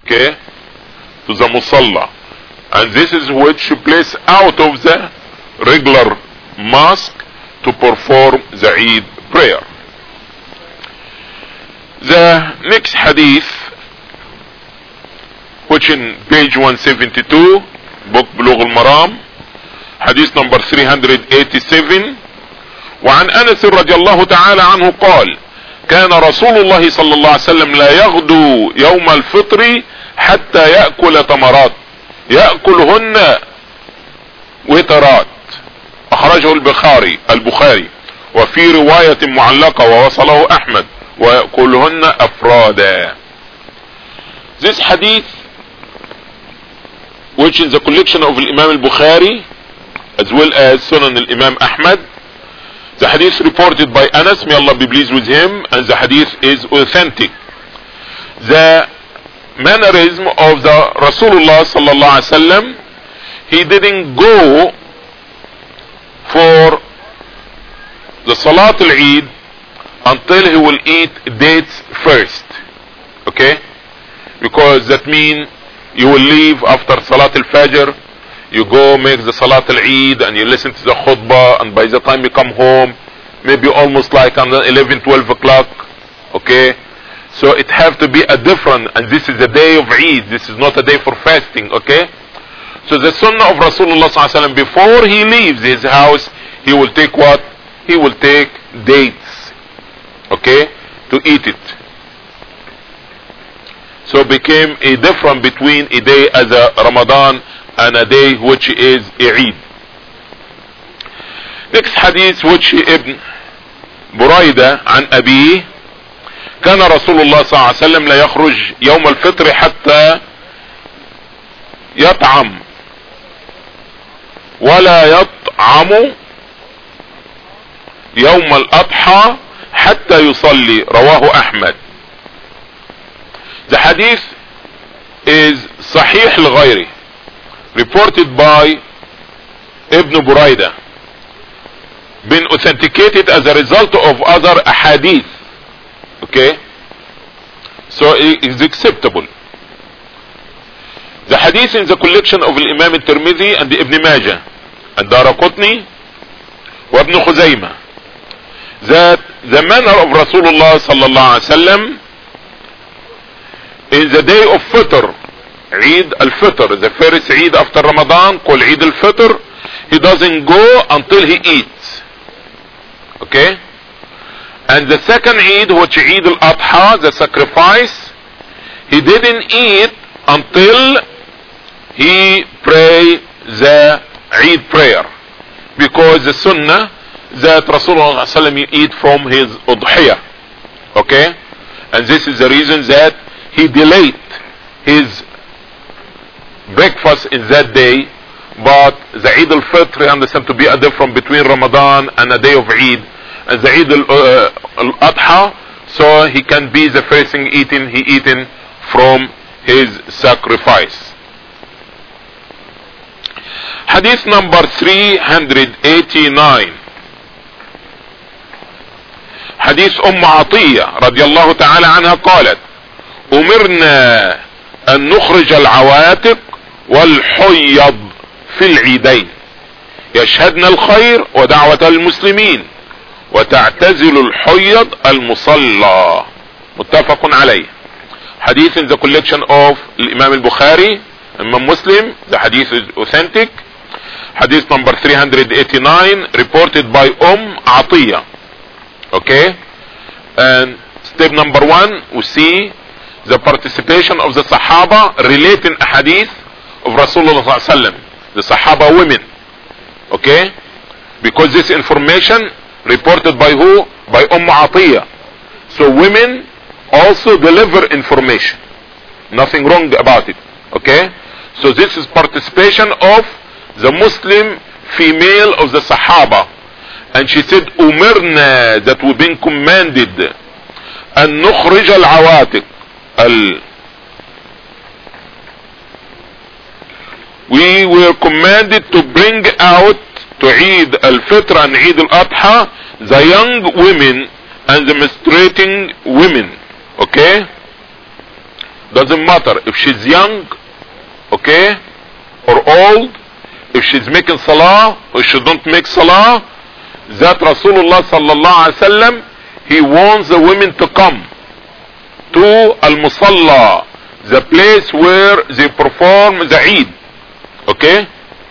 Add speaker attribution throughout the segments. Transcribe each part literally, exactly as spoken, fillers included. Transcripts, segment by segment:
Speaker 1: okay, to the musalla, and this is which you place out of the regular mosque to perform the Eid prayer. The next hadith, which in page one seventy-two, book Bulugh al-Maram, hadith number three hundred eighty-seven. وعن أنس رضي الله تعالى عنه قال: كان رسول الله صلى الله عليه وسلم لا يغدو يوم الفطر حتى يأكل تمرات يأكلهن وترات. أخرجه البخاري البخاري وفي رواية معلقة ووصله أحمد: ويأكلهن أفرادا. This hadith, which is the collection of Imam al-Bukhari as well as Sunan al-Imam Ahmad, the hadith reported by Anas, may Allah be pleased with him, and the hadith is authentic. The mannerism of the Rasulullah sallallahu alaihi wasallam, he didn't go for the Salat al-Eid until he will eat dates first, okay, because that means you will leave after Salat al-Fajr, you go make the Salat al-Eid and you listen to the khutbah, and by the time you come home maybe almost like on eleven twelve o'clock, okay, so it have to be a different, and this is a day of Eid, this is not a day for fasting, okay. So the sunnah of Rasulullah sallallahu alaihi wasallam, before he leaves his house, he will take what? He will take dates, okay, to eat it. So became a difference between a day as a Ramadan and a day which is Eid. Next hadith, which Ibn Burayda عن أبيه: كان رسول الله صلى الله عليه وسلم لا يخرج يوم الفطر حتى يطعم ولا يطعم يوم الأضحى حتى يصلي. رواه أحمد. The hadith is صحيح لغيره, reported by Ibn Burayda, been authenticated as a result of other ahadith, okay, so it is acceptable. The hadith in the collection of Imam al-Tirmidhi and Ibn Majah and Daraqutni wa Ibn Khuzaymah, that the manner of Rasulullah sallallahu alaihi wasallam in the day of Fitr, Eid al-Fitr, the first Eid after Ramadan called Eid al-Fitr, he doesn't go until he eats, okay, and the second Eid, which Eid al-Adha, the sacrifice, he didn't eat until he pray the Eid prayer, because the sunnah that Rasulullah sallallahu alaihi wasallam eat from his udhiyah, okay, and this is the reason that he delayed his breakfast in that day. But the Eid al-Fitr, understand to be a difference between Ramadan and a day of Eid, and the Eid al-Adha, so he can be the first thing eaten, he eaten from his sacrifice. Hadith number three hundred eighty-nine, حديث أم عطية رضي الله تعالى عنها قالت: أمرنا أن نخرج العواتق والحيض في العيدين يشهدن الخير ودعوة المسلمين وتعتزل الحيض المصلى. متفق عليه. Hadith in the collection of Imam al-Bukhari, Imam Muslim, the hadith is authentic. Hadith number three hundred eighty-nine, reported by Umm Atiyah, okay, and step number one, we see the participation of the Sahaba relating a hadith of Rasulullah sallallahu alaihi wasallam, the Sahaba women, okay, because this information reported by who? By Umm Atiyah. So women also deliver information, nothing wrong about it, okay. So this is participation of the Muslim female of the Sahaba, and she said umirna, that we've been commanded, an nukhrij al-awatiq, al we were commanded to bring out to Eid al-Fitr and Eid al-Adha the young women and the menstruating women, okay, doesn't matter if she's young, okay, or old, if she's making salah or she don't make salah, that Rasulullah sallallahu alaihi wasallam, he wants the women to come to al-musalla, the place where they perform the Eid, okay,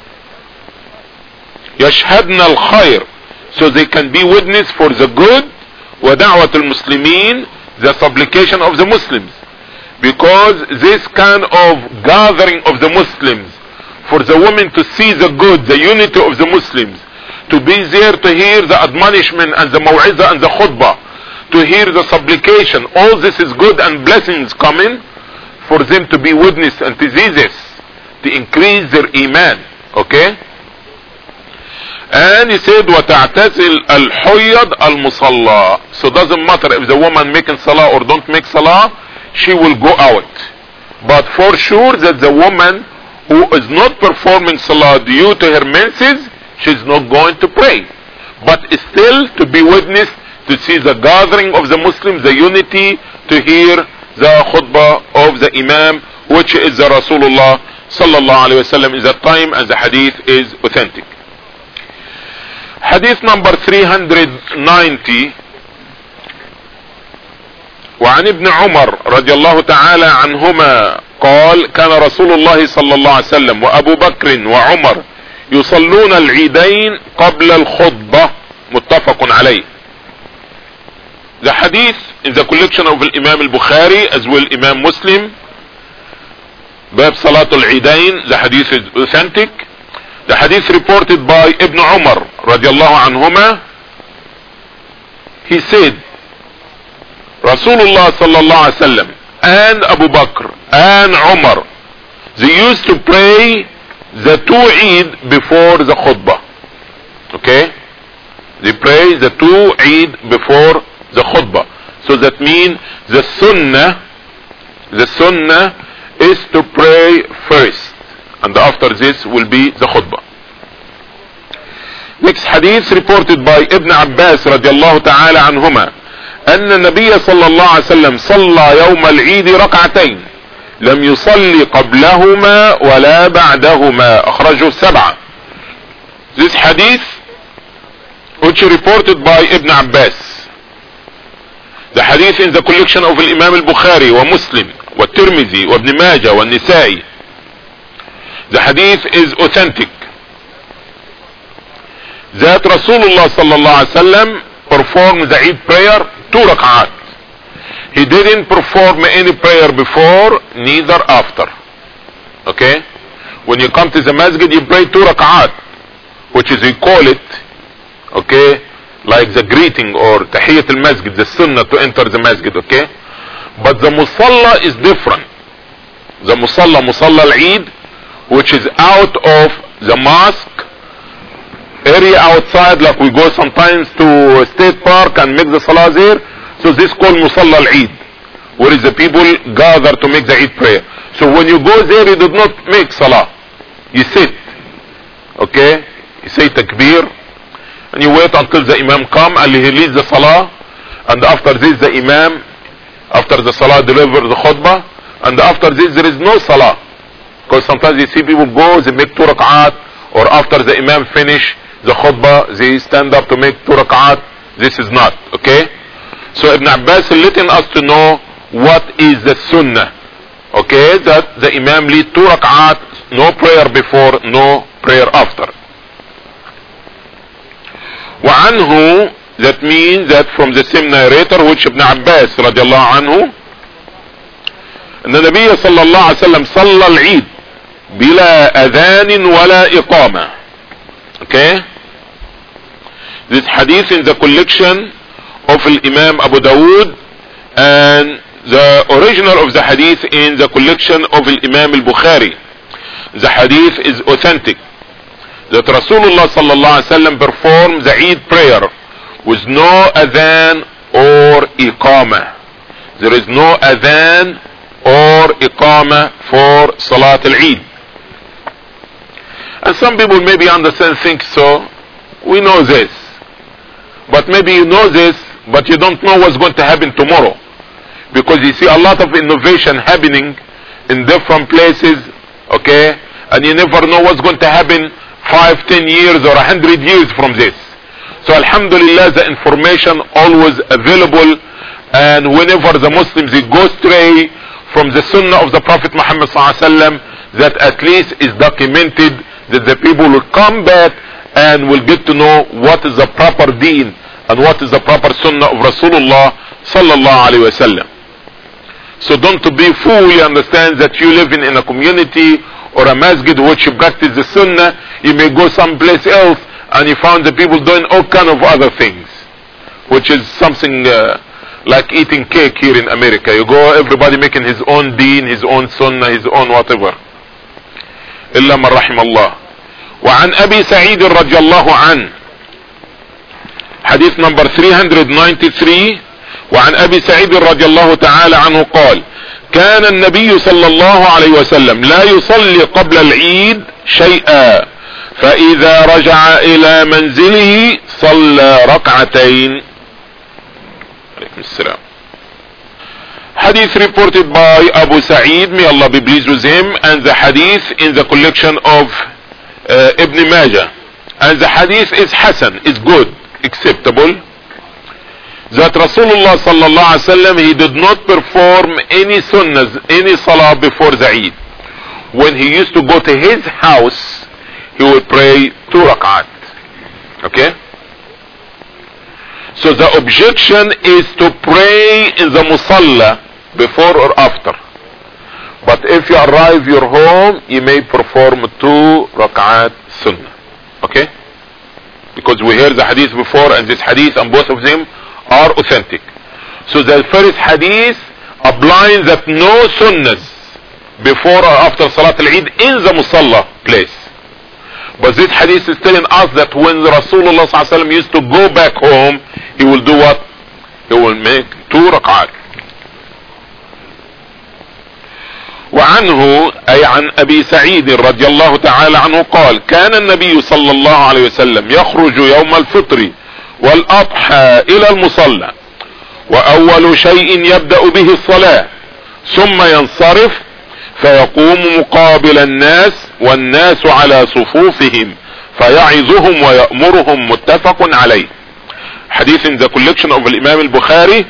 Speaker 1: yashhadna al-khair, so they can be witness for the good, wa da'wat al-muslimin, the supplication of the Muslims, because this kind of gathering of the Muslims, for the women to see the good, the unity of the Muslims, to be there to hear the admonishment and the maw'izah and the khutbah, to hear the supplication, all this is good and blessings coming for them to be witness and to see this, to increase their iman, okay. And he said, وَتَعْتَزِلْ الْحُيَّضْ الْمُصَلَّى, so doesn't matter if the woman making salah or don't make salah, she will go out. But for sure that the woman who is not performing salah due to her menses, she's not going to pray, but still to be witness, to see the gathering of the Muslims, the unity, to hear the khutbah of the Imam, which is the Rasulullah sallallahu alaihi wasallam in that time, and the hadith is authentic. Hadith number three hundred ninety. وعن ابن عمر رضي الله تعالى عنهما قال كان رسول الله صلى الله عليه وسلم وأبو بكر وعمر يصلون العيدين قبل الخطبة متفق عليه. The hadith in the collection of Imam al-Bukhari as well Imam Muslim, Bab Salatul Eidain, the hadith is authentic. The hadith reported by Ibn Umar radiallahu anhuma, he said, Rasulullah sallallahu alaihi wasallam and Abu Bakr and Umar, they used to pray the two Eid before the khutbah, okay, they pray the two Eid before the khutbah. So that means the sunnah, the sunnah is to pray first, and after this will be the khutbah. Next hadith reported by Ibn Abbas radiallahu ta'ala anhuma, أن النبي صلى الله عليه وسلم صلى يوم العيد ركعتين لم يصلي قبلهما ولا بعدهما أخرجه السبعة. This hadith which reported by Ibn Abbas, the hadith in the collection of Imam al-Bukhari wa Muslim wa Tirmidhi wa Ibn Majah wa Nisai, the hadith is authentic, that Rasulullah sallallahu alaihi wasallam performed the Eid prayer two rak'at. He didn't perform any prayer before, neither after, okay. When you come to the masjid, you pray two rak'at, which is, we call it, okay, like the greeting or tahiyyat al-masjid, the sunnah to enter the masjid, okay. But the musalla is different. The musalla, musalla al-Eid, which is out of the mosque area outside, like we go sometimes to State Park and make the salah there. So this is called musalla al-Eid, where is the people gather to make the Eid prayer. So when you go there, you do not make salah, you sit, okay, you say takbir, and you wait until the Imam come and he leads the salah, and after this the Imam, after the salah, deliver the khutbah, and after this there is no salah, because sometimes you see people go, they make two rak'at, or after the Imam finish the khutbah, they stand up to make two rak'at. This is not, okay. So Ibn Abbas is letting us to know what is the sunnah, okay, that the Imam lead two rak'at, no prayer before, no prayer after. وعنه, that means that from the same narrator, which Ibn Abbas radiallahu anhu, أن النبي صلى الله عليه وسلم صلى العيد بلا أذان ولا إقامة, okay. This hadith in the collection of Imam Abu Dawood, and the original of the hadith in the collection of Imam al-Bukhari. The hadith is authentic, that Rasulullah sallallahu alaihi wasallam performed the Eid prayer with no adhan or iqamah. There is no adhan or iqamah for Salat al-Eid. And some people maybe understand, think so, we know this, but maybe you know this, but you don't know what's going to happen tomorrow. because you see a lot of innovation happening in different places, okay, and you never know what's going to happen five, ten years or a hundred years from this. So alhamdulillah, the information always available, and whenever the Muslims they go stray from the sunnah of the Prophet Muhammad sallallahu alaihi wasallam, that at least is documented, that the people will come back and will get to know what is the proper deen and what is the proper sunnah of Rasulullah sallallahu alaihi wasallam. So don't be fool, you understand that you live in, in a community or a masjid which you practice the sunnah, you may go someplace else and you found the people doing all kind of other things, which is something uh, like eating cake here in America. You go, everybody making his own deen, his own sunnah, his own whatever. إلا من رحم الله. وعن أبي سعيد رضي الله عنه, حديث number three ninety-three, وعن أبي سعيد رضي الله تعالى عنه قال: كان النبي صلى الله عليه وسلم لا يصلي قبل العيد شيئا، فإذا رجع إلى منزله صلى ركعتين. عليكم السلام. Hadith reported by Abu Sa'id, may Allah be pleased with him, and the hadith in the collection of uh, Ibn Majah, and the hadith is Hasan, is good, acceptable, that Rasulullah sallallahu alaihi wasallam, he did not perform any sunnahs, any salah before the Eid. When he used to go to his house, he would pray two rak'at. Okay? So the objection is to pray in the musalla before or after. But if you arrive your home, you may perform two rak'at sunnah. Okay? Because we heard the hadith before, and this hadith and both of them are authentic. So the first hadith applies that no sunnahs before or after Salat al-Eid in the musalla place. But this hadith is telling us that when Rasulullah sallallahu alaihi wasallam used to go back home, he will do what? He will make two rak'at. وعنه أي عن أبي سعيد رضي الله تعالى عنه قال: كان النبي صلى الله عليه وسلم يخرج يوم الفطر والأضحى إلى المصلى، وأول شيء يبدأ به الصلاة، ثم ينصرف فيقوم مقابل الناس والناس على صفوفهم فيعظهم ويأمرهم. متفق عليه. حديث in the collection of الإمام البخاري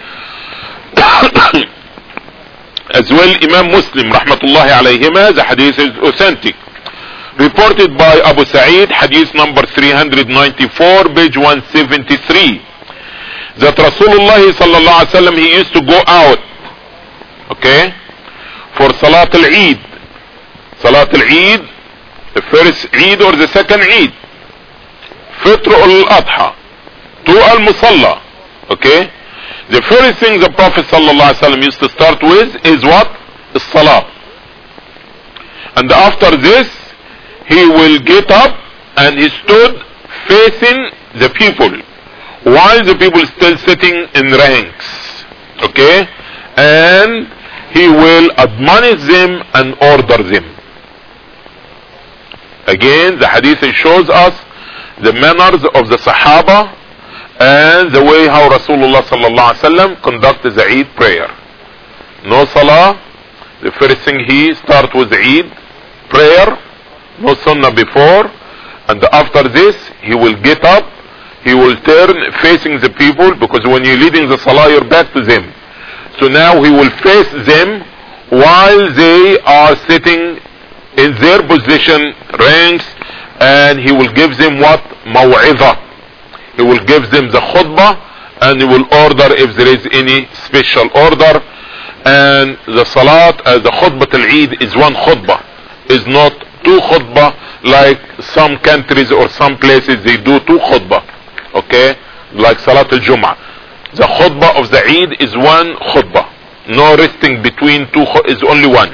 Speaker 1: as well Imam Muslim rahmatullahi alayhima. The hadith is authentic, reported by Abu Sa'id, hadith number three ninety-four, page one seventy-three, that Rasulullah sallallahu alaihi wasallam, he used to go out, okay, for Salat al-Eid. Salat al-Eid, the first Eid or the second Eid, Fitr al-Adha, to al-Musalla. Okay, the first thing the Prophet sallallahu alaihi wasallam used to start with is what? The Salah. And after this, he will get up and he stood facing the people while the people still sitting in ranks. Okay, and he will admonish them and order them. Again, the hadith shows us the manners of the Sahaba and the way how Rasulullah sallallahu alaihi wasallam conducted the Eid prayer. No salah. The first thing he start with the Eid prayer. No sunnah before. And after this, he will get up. He will turn facing the people, because when you're leading the salah, you're back to them. So now he will face them while they are sitting in their position, ranks, and he will give them what? Maw'idha. He will give them the khutbah, and he will order if there is any special order. And the salat, uh, the khutbah al-Eid is one khutbah, is not two khutbah like some countries or some places they do two khutbah. Okay, like Salat al-Jum'ah. The khutbah of the Eid is one khutbah. No resting between two, is only one.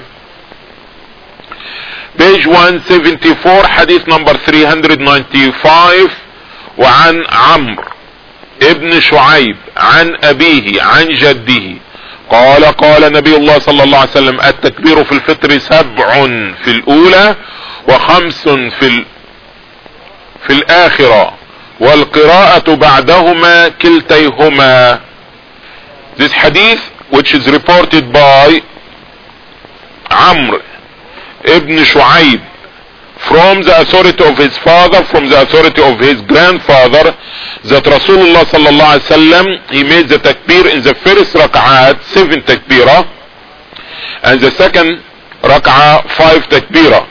Speaker 1: Page one seventy-four, hadith number three ninety-five. وعن عمرو ابن شعيب عن أبيه عن جده قال: قال نبي الله صلى الله عليه وسلم: التكبير في الفطر سبع في الأولى وخمس في ال... في الآخرة والقراءة بعدهما كلتيهما. This hadith which is reported by Amr ibn Shu'aib from the authority of his father, from the authority of his grandfather, that Rasulullah sallallahu alaihi wasallam, he made the takbir in the first rak'at, seven takbirah, and the second rak'ah, five takbirah.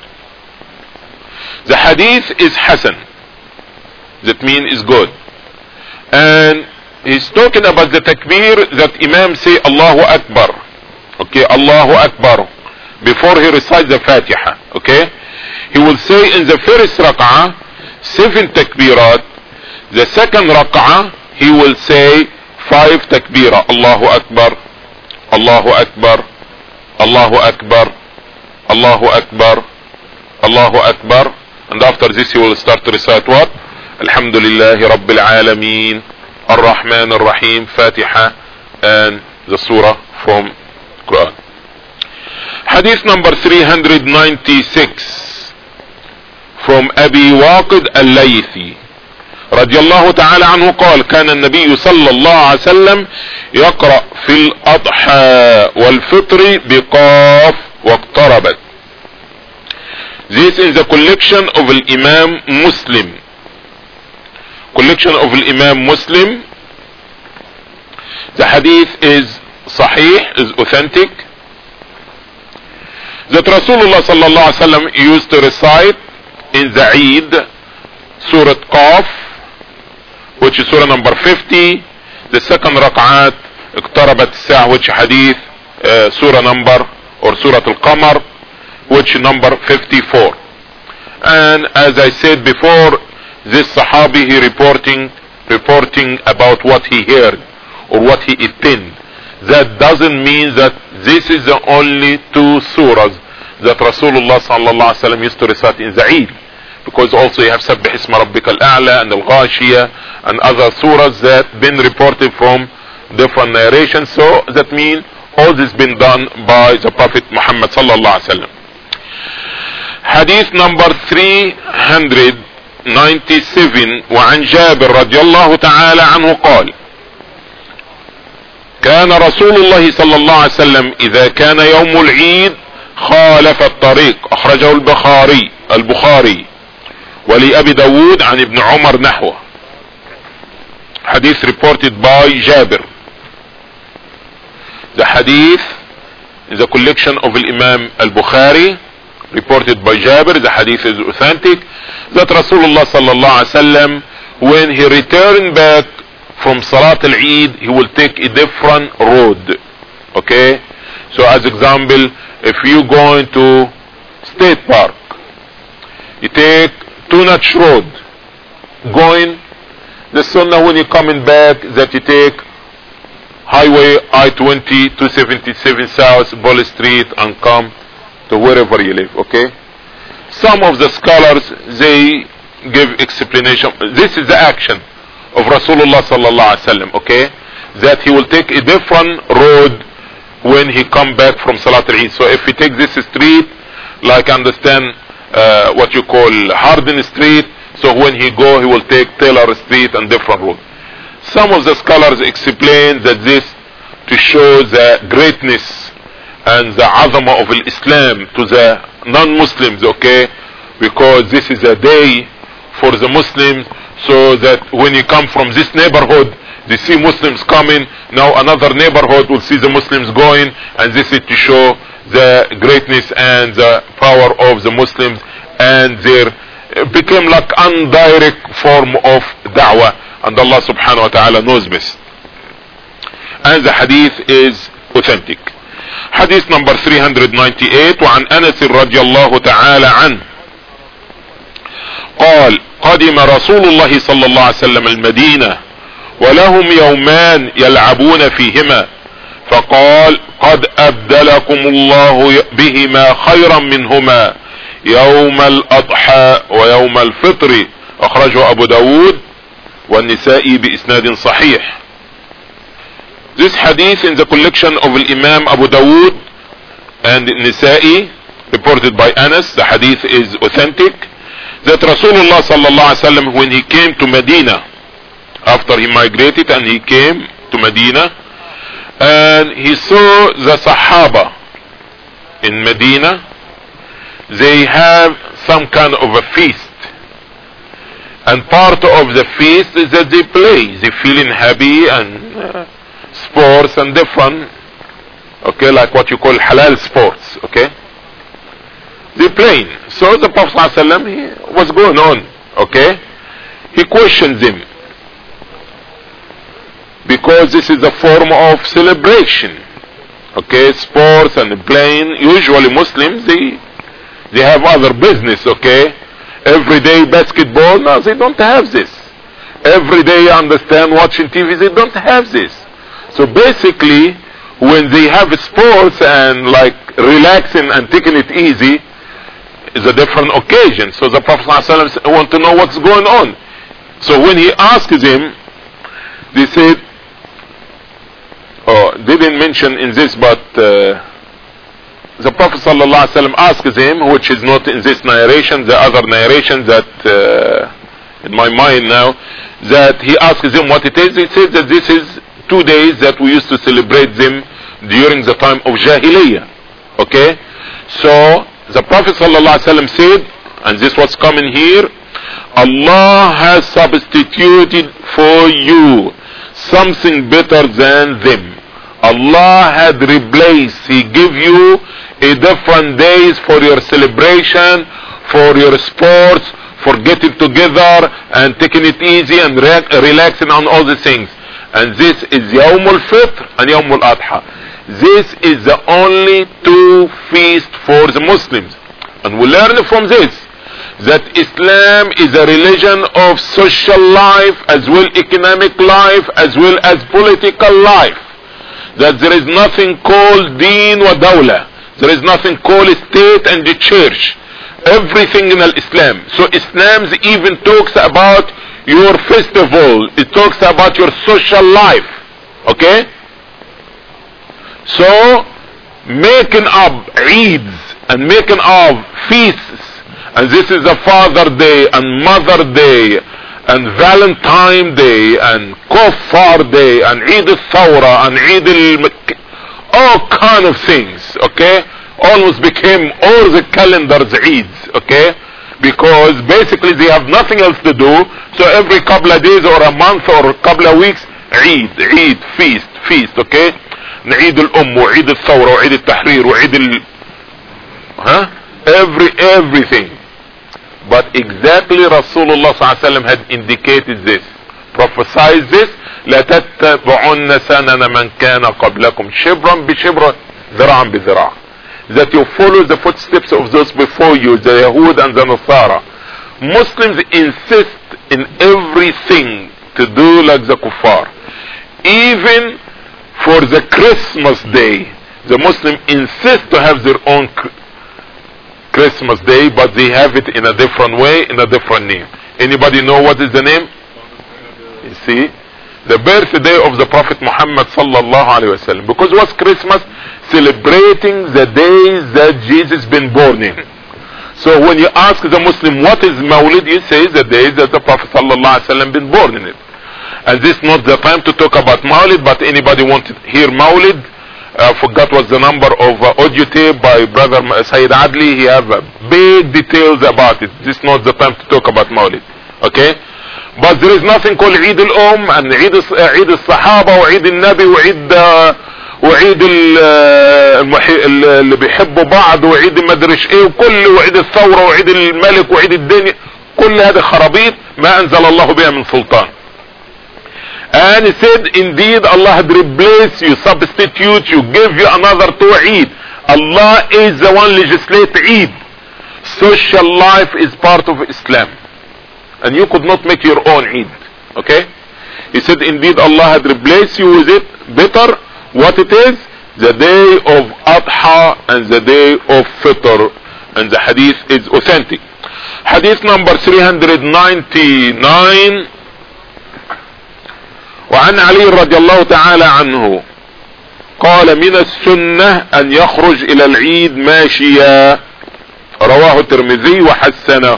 Speaker 1: The hadith is Hasan, that means is good, and he's talking about the takbir that Imam say Allahu Akbar, okay, Allahu Akbar, before he recites the Fatiha, okay. He will say in the first rak'ah seven takbirat, the second rak'ah he will say five takbirah, Allahu Akbar, Allahu Akbar, Allahu Akbar, Allahu Akbar, Allahu Akbar, and after this he will start to recite what? Alhamdulillahi Rabbil Alameen, Ar-Rahman Ar-Rahim, Fatiha, and the surah from Quran. Hadith number three hundred ninety-six from Abi Waqid al-Laythi رضي الله تعالى عنه قال كان النبي صلى الله عليه وسلم يقرأ في الأضحى والفطر بقاف واقتربت. This is the collection of Imam Muslim, collection of Imam Muslim. The hadith is sahih, is authentic, that Rasulullah sallallahu alaihi wasallam used to recite in the Eid Surah Qaf, which is surah number fifty, the second rak'at اقتربت الساعة, which hadith uh, surah number or surah al-Qamar, which number fifty-four. And as I said before, this Sahabi, he reporting reporting about what he heard or what he attended. That doesn't mean that this is the only two surahs that Rasulullah sallallahu alaihi wasallam used to recite in the Eid, because also you have Sabbih Isma Rabbika al-A'la and al-Ghashiyah and other surahs that been reported from different narrations. So that means all this been done by the Prophet Muhammad sallallahu alaihi wasallam. Hadith number three hundred ninety-seven وعن جابر رضي الله تعالى عنه قال كان رسول الله صلى الله عليه وسلم إذا كان يوم العيد خالف الطريق. أخرجه البخاري البخاري ولأبي داود عن ابن عمر نحوه. Hadith reported by Jabir. The hadith is a collection of Imam al-Bukhari, reported by Jabir. The hadith is authentic, that Rasulullah sallallahu alaihi wasallam, when he returned back from Salat al-Eid, he will take a different road. Okay, so as example, if you go into State Park, you take Tunach Road going. The sunnah when you're coming back that you take Highway I twenty, two seventy-seven South, Bull Street, and come to wherever you live. Okay, some of the scholars, they give explanation. This is the action of Rasulullah sallallahu alaihi wasallam, okay, that he will take a different road when he come back from Salat al-Eid. So if he takes this street, like understand uh, what you call Hardin Street, so when he go he will take Taylor Street and different road. Some of the scholars explain that this to show the greatness and the azama of Islam to the non-Muslims, okay, because this is a day for the Muslims, so that when you come from this neighborhood, they see Muslims coming, now another neighborhood will see the Muslims going, and this is to show the greatness and the power of the Muslims, and their became like indirect form of da'wah, and Allah subhanahu wa ta'ala knows best. And the hadith is authentic. Hadith number three hundred ninety-eight وعن أنس رضي الله تعالى عنه قال قدم رسول الله صلى الله عليه وسلم المدينة ولهم يومان يلعبون فيهما فقال قد أبدلكم الله بهما خيرا منهما يوم الأضحى ويوم الفطر. أخرجه أبو داود والنسائي بإسناد صحيح. This hadith in the collection of Imam Abu Dawud and Nisa'i, reported by Anas. The hadith is authentic, that Rasulullah sallallahu alaihi wasallam, when he came to Medina, after he migrated and he came to Medina, and he saw the Sahaba in Medina. They have some kind of a feast, and part of the feast is that they play, they feeling happy and uh, sports and different, okay, like what you call halal sports, okay, they playing. So the Prophet ﷺ, he, what's going on, okay, he questions him, because this is a form of celebration, okay, sports and playing. Usually Muslims, they they have other business, okay, everyday basketball, no, they don't have this. Every day understand watching T V, they don't have this. So basically when they have sports and like relaxing and taking it easy is a different occasion. So the Prophet ﷺ want to know what's going on. So when he asked him, they said, oh, they didn't mention in this, but uh, the Prophet ﷺ asks him, which is not in this narration, the other narration that uh, in my mind now, that he asks him what it is. He said that this is two days that we used to celebrate them during the time of Jahiliyyah. Okay, so the Prophet ﷺ said, and this was coming here, Allah has substituted for you something better than them. Allah had replaced, He give you a different days for your celebration, for your sports, for getting together and taking it easy and re relaxing on all the things. And this is Yawm al-Fitr and Yawm al-Adha. This is the only two feasts for the Muslims. And we learn from this that Islam is a religion of social life as well economic life as well as political life. That there is nothing called deen wa dawla. There is nothing called state and the church. Everything in Islam. So Islam even talks about your festival. It talks about your social life. Okay? So making up Eids and making up feasts, and this is a Father Day and Mother Day and Valentine Day and Kofar Day and Eid al-Thawra and Eid al-Makk, all kind of things, okay, almost became all the calendars Eids, okay, because basically they have nothing else to do. So every couple of days or a month or a couple of weeks, Eid, Eid, feast, feast, okay, Eid al-Umm, Eid al-Thawra, Eid al-Tahrir, Eid al, huh, every everything. But exactly Rasulullah sallallahu alaihi wasallam had indicated this, prophesied this, لَتَتَّبُعُنَّ سَنَنَ مَنْ كَانَ قَبْلَكُمْ شِبْرًا بِشِبْرًا ذِرَعًا بِذِرَعٍ, that you follow the footsteps of those before you, the Yahud and the Nasara. Muslims insist in everything to do like the kuffar. Even for the Christmas day, the Muslim insists to have their own Christmas day, but they have it in a different way, in a different name. Anybody know what is the name? You see, the birthday of the Prophet Muhammad sallallahu alaihi wasallam, because what's Christmas? Celebrating the days that Jesus been born in. So when you ask the Muslim what is Mawlid, you say the days that the Prophet sallallahu alaihi wasallam been born in it. And this is not the time to talk about Mawlid, but anybody want to hear Mawlid? I uh, forgot what's the number of uh, audio tape by brother Sayyid Adli. He have uh, big details about it. This is not the time to talk about Mawlid. Okay? But there is nothing called Eid al-Umm and Eid al-Sahaba و Eid al-Nabi و Eid و Eid اللي بيحبوا بعض و Eid مدرش ايه وكل و Eid الثورة و Eid الملك و Eid الدنيا. كل هذه خرابيط ما انزل الله بها من سلطان. And he said, indeed Allah had replaced you, substitute you, give you another two Eid. Allah is the one legislate Eid. Social life is part of Islam, and you could not make your own Eid. Okay? He said, indeed Allah had replaced you with it better. What it is? The day of Adha and the day of Fitr. And the hadith is authentic. Hadith number three hundred ninety-nine. وعن علي رضي الله تعالى عنه قال من السنة أن يخرج إلى العيد ماشيا، رواه الترمذي وحسنه.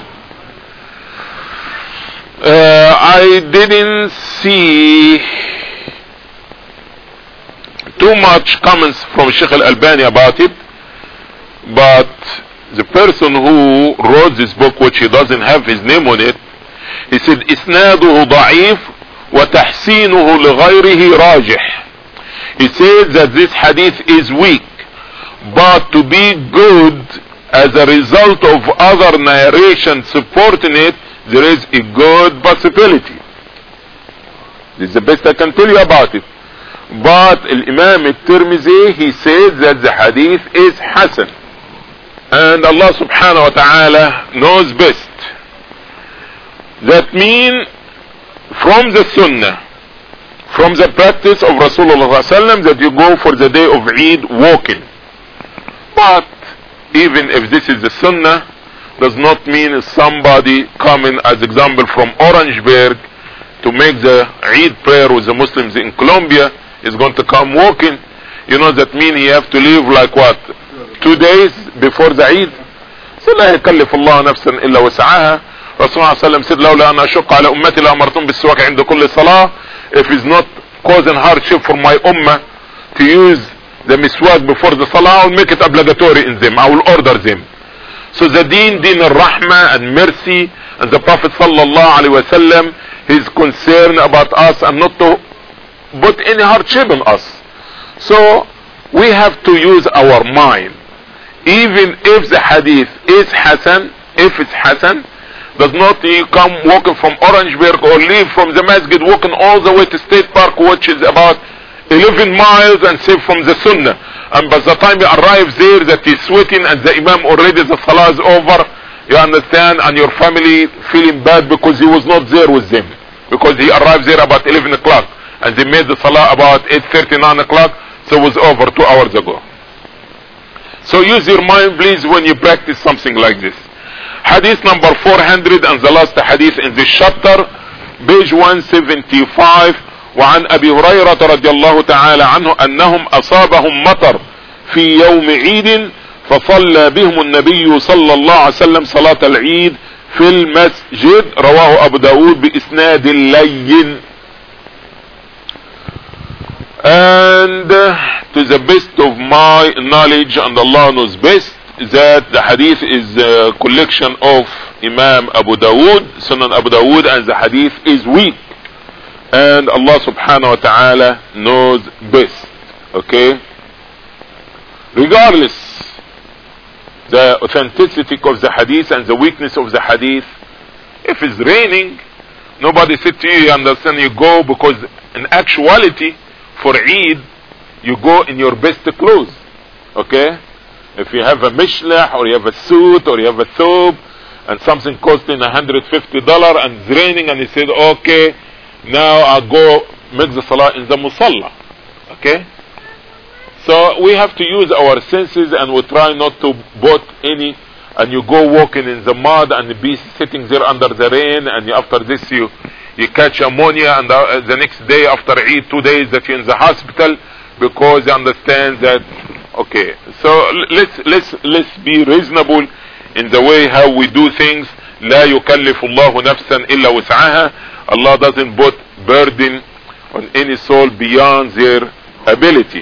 Speaker 1: uh, I didn't see to too much comments from Sheikh Al-Albani about it, but the person who wrote this book, which he doesn't have his name on it, he said إسناده ضعيف وتحسينه لغيره راجح. He said that this hadith is weak, but to be good as a result of other narration supporting it, there is a good possibility. This is the best I can tell you about it. But Imam al-Tirmidhi, he says that the hadith is Hasan. And Allah subhanahu wa ta'ala knows best. That means from the Sunnah, from the practice of Rasulullah sallam, that you go for the day of Eid walking. But even if this is the Sunnah, does not mean somebody coming, as example, from Orangeburg to make the Eid prayer with the Muslims in Colombia is going to come walking. You know that mean he have to leave like what? Two days before the Eid. So لا يكلف الله نفسا إلا وسعها. Rasulullah sallam said لولا أن أشق على أمتي لأمرتهم بالسواك عند كل صلاة. If it's not causing hardship for my ummah to use the miswak before the salah, I will make it obligatory in them. I will order them. So the deen, deen al-rahmah and mercy, and the Prophet sallallahu alaihi wasallam, he's concerned about us and not to put any hardship on us. So we have to use our mind. Even if the hadith is Hasan, if it's Hasan, does not you come walking from Orangeburg or leave from the masjid walking all the way to State Park, which is about eleven miles, and say from the Sunnah. And by the time he arrives there that he's sweating and the Imam already, the Salah is over, you understand, and your family feeling bad because he was not there with them. Because he arrives there about eleven o'clock and they made the Salah about eight thirty, nine o'clock, so it was over two hours ago. So use your mind please when you practice something like this. Hadith number four hundred and the last hadith in this chapter, page one seventy-five. وعن أبي هريرة رضي الله تعالى عنه أنهم أصابهم مطر في يوم عيد فصلى بهم النبي صلى الله عليه وسلم صلاة العيد في المسجد. رواه أبو داود بإسناد لين. And uh, to the best of my knowledge, and Allah knows best, that the hadith is a collection of Imam Abu Dawood, Sunan Abu Dawood, and the hadith is weak. And Allah subhanahu wa ta'ala knows best. Okay? Regardless the authenticity of the hadith and the weakness of the hadith, if it's raining, nobody said to you, you understand, you go, because in actuality for Eid you go in your best clothes. Okay? If you have a mishlah or you have a suit or you have a thobe and something costing one hundred fifty dollars and it's raining, and you said okay, now I go make the salah in the musalla. Okay? So we have to use our senses, and we try not to both any, and you go walking in the mud and be sitting there under the rain, and after this you you catch ammonia, and the, the next day after Eid, two days that you're in the hospital because you understand that. Okay, so let's let's let's be reasonable in the way how we do things. لا يكلف الله نفسا إلا وسعها. Allah doesn't put burden on any soul beyond their ability.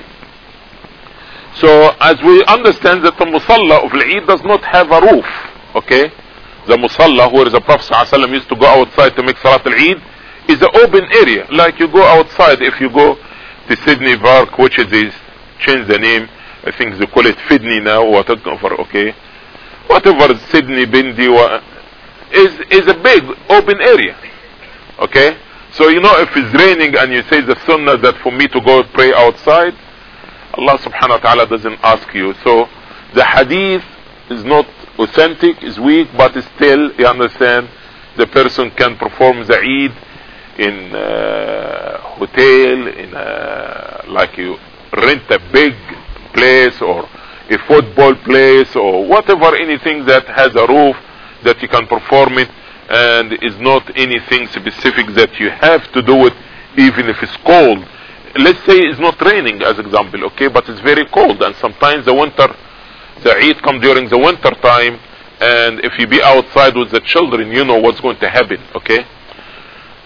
Speaker 1: So as we understand that the musalla of Eid does not have a roof. Okay, the musalla where the Prophet ﷺ used to go outside to make Salat al-Eid is an open area, like you go outside. If you go to Sydney Park, which is this, change the name, I think they call it Fidney now, whatever. Okay, whatever Sydney, Bindi, is is a big open area. Okay, so you know, if it's raining and you say the sunnah that for me to go pray outside, Allah subhanahu wa ta'ala doesn't ask you. So the hadith is not authentic, is weak, but still, you understand, the person can perform the Eid in a hotel, in a, like you rent a big place or a football place or whatever, anything that has a roof that you can perform it, and is not anything specific that you have to do it even if it's cold. Let's say it's not raining as example, okay, but it's very cold, and sometimes the winter, the Eid come during the winter time, and if you be outside with the children, you know what's going to happen. Okay,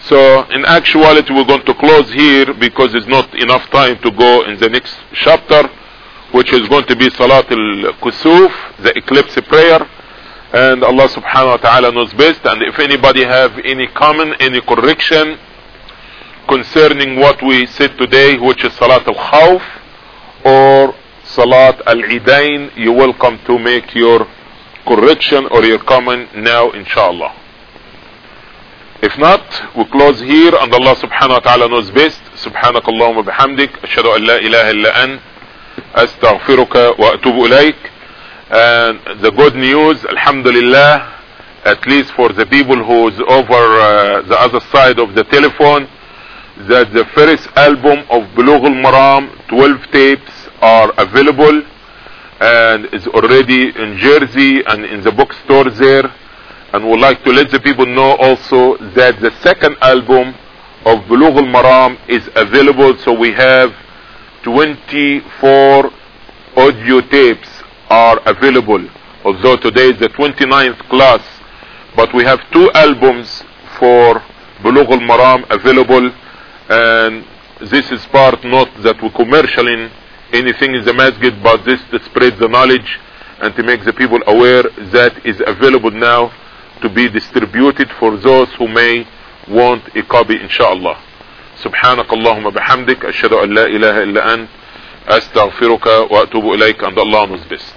Speaker 1: So in actuality we're going to close here because there's not enough time to go in the next chapter, which is going to be Salat al-Kusuf, the eclipse prayer, and Allah subhanahu wa ta'ala knows best. And if anybody have any comment, any correction concerning what we said today, which is Salat al-Khawf or Salat al-Idain, you're welcome to make your correction or your comment now, inshallah. If not, we close here, and Allah subhanahu wa ta'ala knows best. Subhanakallahumma bihamdik, ashhadu an la ilaha illa ant, astaghfiruka wa atubu ilayk. And the good news, alhamdulillah, at least for the people who's over uh, the other side of the telephone, that the first album of Bulugh al-Maram, twelve tapes, are available and is already in Jersey and in the bookstore there. And would like to let the people know also that the second album of Bulugh al-Maram is available. So we have twenty-four audio tapes are available, although today is the twenty-ninth class, but we have two albums for Bulugh al-Maram available. And this is part, not that we commercialing anything in the masjid, but this to spread the knowledge and to make the people aware that is available now to be distributed for those who may want a copy, inshallah. Subhanakallahumma bihamdik, ashhadu an la ilaha illa ant, astaghfiruka wa atubu ilayk, and Allah knows best.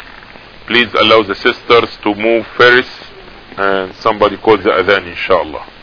Speaker 1: Please allow the sisters to move first, and somebody call the adhan, inshallah.